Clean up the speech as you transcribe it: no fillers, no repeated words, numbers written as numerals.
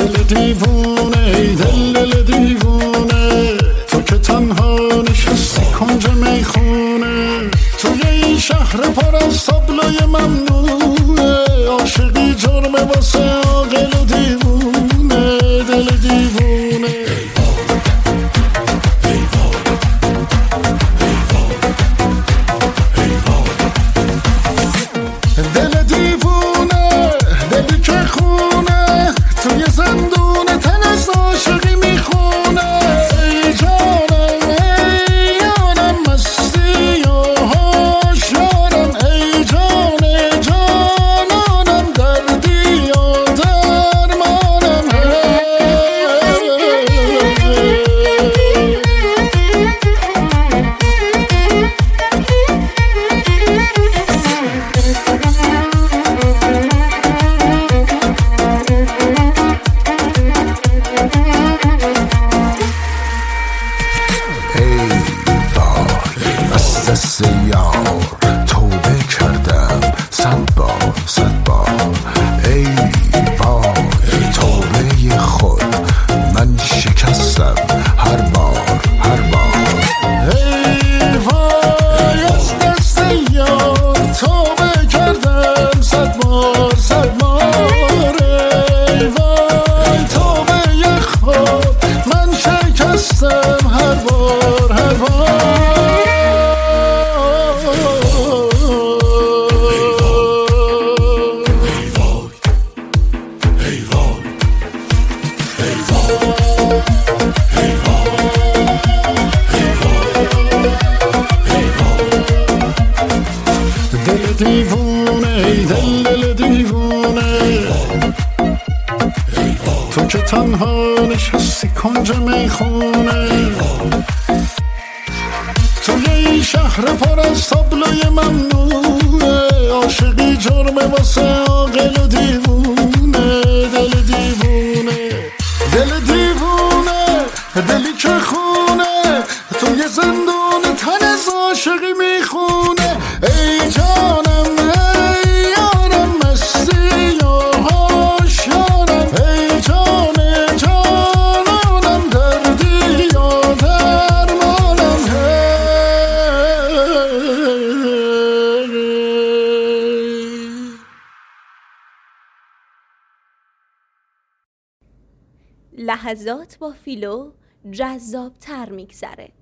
دل دیوونه ای دل دیوونه، تو که تنها نشستی کنج میخونه، توی این شهر پر از تابلوی ممنوعه، عاشقی جرمه واسه عاقل و دیوونه، دل دیوونه. دل دیوونه دلی که خونه، توی زندون تن از عاشقی میخونه، ای جانم ای یارم مستی و هوشیارم، ای جان جانانم دردی و درمانم. دست یار توبه کردم صد بار، ای وای توبه خود من شکستم هر بار. ای وای از دست یار توبه کردم صد بار، ای وای توبه خود من شکستم هر بار. دل دیوونه ای دل دیوونه، تو که تنها نشستی کنج میخونه، توی این شهر پر از تابلوی ممنوعه، عاشقی جرمه واسه عاقل و دیوونه، دل دیوونه. دل دیوونه دلی که خونه، توی زندون تن از عاشقی میخونه، ای جانم ای یارم مستی و هوشیارم، ای جان جانانم دردی و درمانم. لحظات با فیلو جذاب‌تر میگذره.